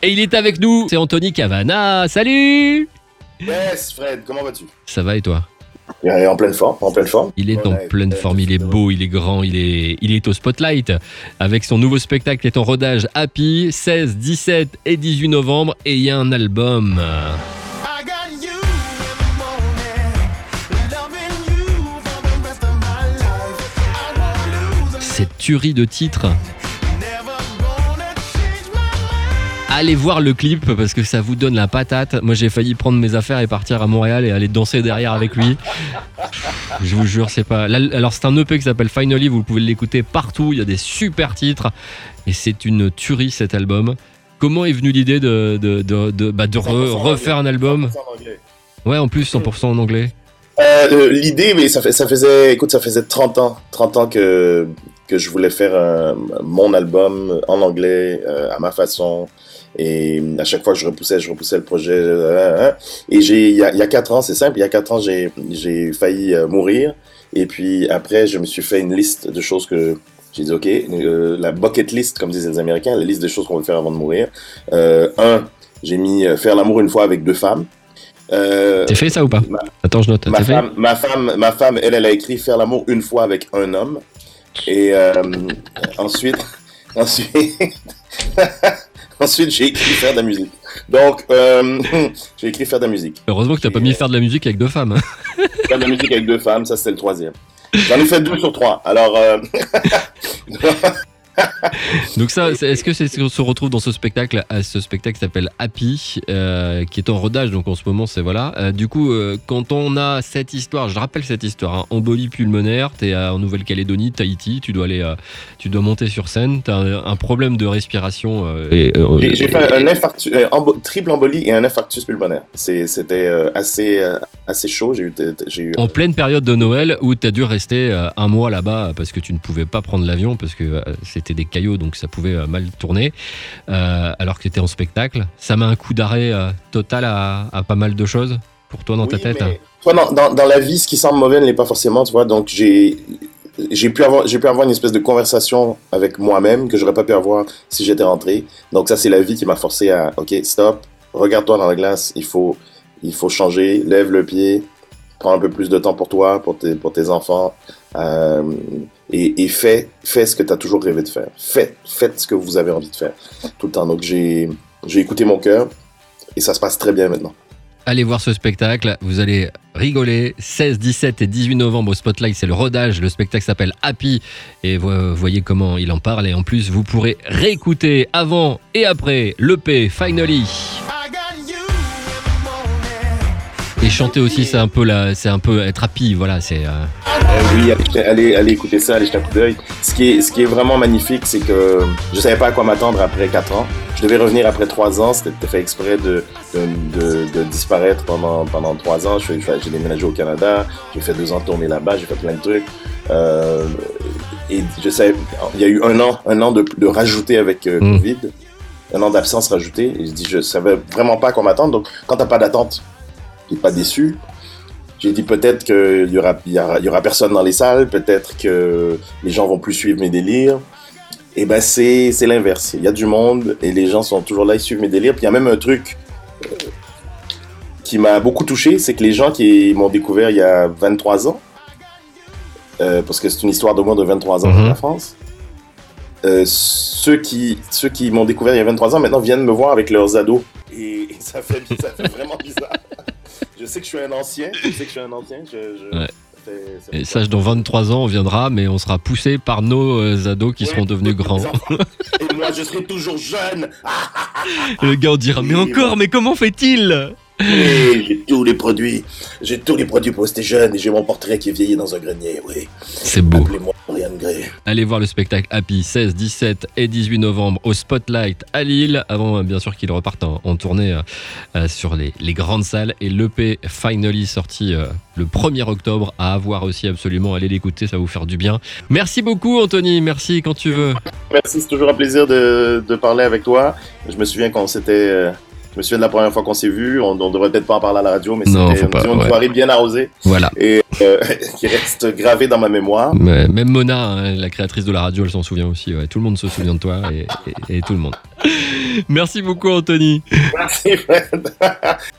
Et il est avec nous, c'est Anthony Cavana. Salut! Yes, Fred, comment vas-tu? Ça va et toi? Il est en pleine forme, Il est en pleine forme, il est beau, il est grand, il est au spotlight avec son nouveau spectacle est en rodage Happy, 16, 17 et 18 novembre et il y a un album. Cette tuerie de titres. Allez voir le clip parce que ça vous donne la patate. Moi j'ai failli prendre mes affaires et partir à Montréal et aller danser derrière avec lui. Je vous jure, c'est pas. Là, alors c'est un EP qui s'appelle Finally, vous pouvez l'écouter partout, il y a des super titres et c'est une tuerie cet album. Comment est venue l'idée de refaire un album? Ouais, en plus 100% en anglais. L'idée, mais ça faisait 30 ans que je voulais faire mon album en anglais, à ma façon. Et à chaque fois que je repoussais le projet. Et il y a 4 ans, c'est simple, il y a 4 ans, j'ai failli mourir. Et puis après, je me suis fait une liste de choses que j'ai dit, OK, la bucket list, comme disent les Américains, la liste des choses qu'on veut faire avant de mourir. J'ai mis faire l'amour une fois avec 2 femmes. T'as fait ça ou pas? Attends, je note. Ma femme, elle a écrit faire l'amour une fois avec un homme. Et ensuite, j'ai écrit faire de la musique. Donc, j'ai écrit faire de la musique. Heureusement que t'as pas mis faire de la musique avec 2 femmes. Faire de la musique avec 2 femmes, ça c'était le 3e. J'en ai fait 2 sur 3. Alors, donc ça, est-ce que c'est ce qu'on se retrouve dans ce spectacle qui s'appelle Happy, qui est en rodage, donc en ce moment c'est voilà. Du coup, quand on a cette histoire, je rappelle cette histoire, hein, embolie pulmonaire, t'es en Nouvelle-Calédonie, Tahiti, tu dois monter sur scène, t'as un problème de respiration. J'ai fait un infarctus, triple embolie et un infarctus pulmonaire. C'était assez chaud. J'ai eu en pleine période de Noël où t'as dû rester un mois là-bas parce que tu ne pouvais pas prendre l'avion parce que c'était des caillots, donc ça pouvait mal tourner, alors que tu étais en spectacle. Ça met un coup d'arrêt total à pas mal de choses pour toi dans ta tête. Toi, dans la vie, ce qui semble mauvais ne l'est pas forcément, tu vois. Donc j'ai pu avoir une espèce de conversation avec moi-même que j'aurais pas pu avoir si j'étais rentré. Donc ça, c'est la vie qui m'a forcé à, OK, stop, regarde-toi dans la glace, il faut changer, lève le pied, prends un peu plus de temps pour toi, pour tes enfants. Et fais ce que tu as toujours rêvé de faire. Faites ce que vous avez envie de faire tout le temps. Donc j'ai écouté mon cœur et ça se passe très bien maintenant. Allez voir ce spectacle, vous allez rigoler. 16, 17 et 18 novembre au Spotlight, c'est le rodage. Le spectacle s'appelle Happy et vous voyez comment il en parle. Et en plus, vous pourrez réécouter avant et après l'EP Finally. Et chanter aussi, c'est un peu être happy, voilà. Oui, allez écouter ça, allez jeter un coup d'œil. Ce qui est vraiment magnifique, c'est que je savais pas à quoi m'attendre après 4 ans. Je devais revenir après 3 ans. C'était fait exprès de disparaître pendant 3 ans. J'ai déménagé au Canada. J'ai fait 2 ans de tournée là-bas. J'ai fait plein de trucs. Et je savais, il y a eu un an de rajouter avec Covid. Un an d'absence rajoutée. Et je savais vraiment pas à quoi m'attendre. Donc, quand t'as pas d'attente, t'es pas déçu. J'ai dit peut-être qu'il y aura personne dans les salles, peut-être que les gens vont plus suivre mes délires. Et ben c'est l'inverse. Il y a du monde et les gens sont toujours là, ils suivent mes délires. Puis il y a même un truc qui m'a beaucoup touché, c'est que les gens qui m'ont découvert il y a 23 ans, parce que c'est une histoire de moins de 23 ans dans la France, ceux qui m'ont découvert il y a 23 ans maintenant viennent me voir avec leurs ados. Et ça fait vraiment bizarre. Je sais que je suis un ancien. Ouais. Et ça, dans 23 ans, on viendra, mais on sera poussé par nos ados qui seront devenus grands. Et moi, je serai toujours jeune. Et le gars, on dira, mais comment fait-il? Oui, j'ai tous les produits pour rester jeune et j'ai mon portrait qui est vieilli dans un grenier, oui. C'est beau. Appelez-moi Brian Gray. Allez voir le spectacle Happy 16, 17 et 18 novembre au Spotlight à Lille, avant bien sûr qu'il reparte en tournée sur les grandes salles, et l'EP Finally sorti le 1er octobre à avoir aussi absolument. Allez l'écouter, ça va vous faire du bien. Merci beaucoup Anthony, merci quand tu veux. Merci, c'est toujours un plaisir de parler avec toi. Je me souviens quand on s'était Je me souviens de la première fois qu'on s'est vu. On devrait peut-être pas en parler à la radio, mais Non, c'était une soirée bien arrosée. Voilà. Et qui reste gravée dans ma mémoire. Mais même Mona, hein, la créatrice de la radio, elle s'en souvient aussi. Ouais. Tout le monde se souvient de toi et tout le monde. Merci beaucoup, Anthony. Merci, Fred.